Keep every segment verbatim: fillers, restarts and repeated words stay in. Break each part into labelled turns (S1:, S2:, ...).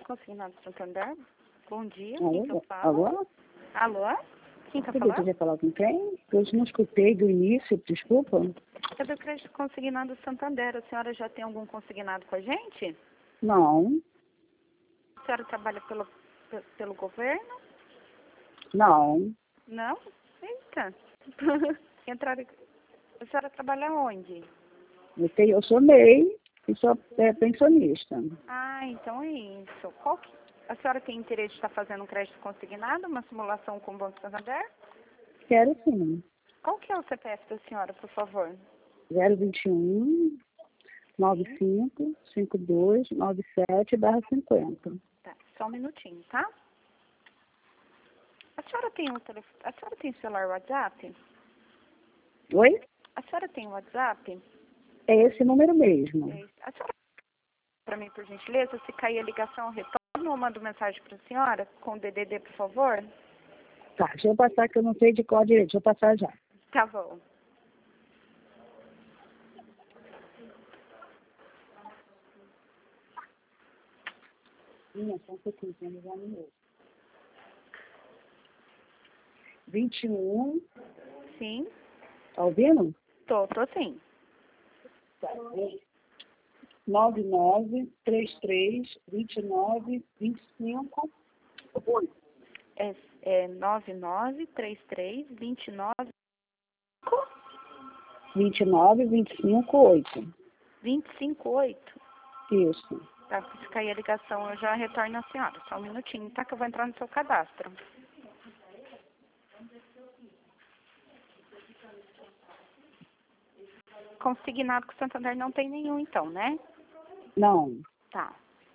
S1: Consignado Santander. Bom dia,
S2: Alô?
S1: quem que eu falo?
S2: Alô?
S1: Alô? Quem que eu
S2: Você
S1: falo?
S2: deseja falar com quem? Eu não escutei do início, desculpa.
S1: É do Crédito Consignado Santander. A senhora já tem algum consignado com a gente?
S2: Não,
S1: A senhora trabalha pelo, pe- pelo governo?
S2: não.
S1: Não? Eita. Entraram... A senhora trabalha onde?
S2: Eu, tenho, eu sou MEI e sou é, pensionista.
S1: Ah, então é isso. Qual que... A senhora tem interesse de estar fazendo um crédito consignado, uma simulação com o Banco Santander?
S2: Quero sim.
S1: Qual que é o C P F da senhora, por favor?
S2: zero vinte e um, nove cinco, cinco dois, nove sete, barra cinquenta.
S1: Tá, só um minutinho, tá? A senhora tem um telefone... A senhora tem celular WhatsApp?
S2: Oi?
S1: A senhora tem WhatsApp?
S2: É esse número mesmo.
S1: É, a senhora, para mim, por gentileza, se cair a ligação, eu retorno ou mando mensagem para a senhora com o D D D, por favor?
S2: Tá, deixa eu passar que eu não sei de qual direito. Deixa eu passar já.
S1: Tá bom.
S2: Minha, só um pouquinho, tem já no meu. vinte e um,
S1: Sim?
S2: tá ouvindo?
S1: Tô, tô sim.
S2: nove nove três três dois nove dois cinco oito.
S1: É, é nove nove três três dois nove
S2: vinte e nove, vinte e cinco, oito.
S1: dois cinco oito.
S2: Isso.
S1: Tá, se cair a ligação, eu já retorno a senhora. Só um minutinho, tá? Que eu vou entrar no seu cadastro. Consignado com o Santander não tem nenhum, então, né?
S2: Não.
S1: Tá.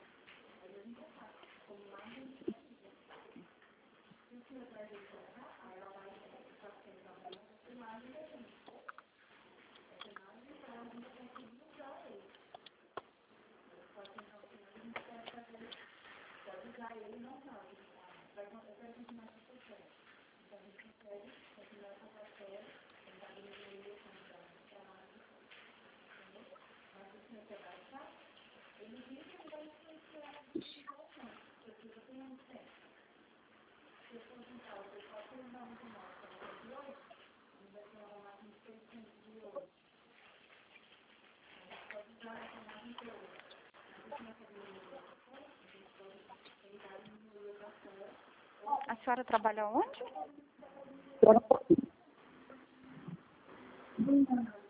S1: A senhora trabalha onde?
S2: Espera um pouquinho.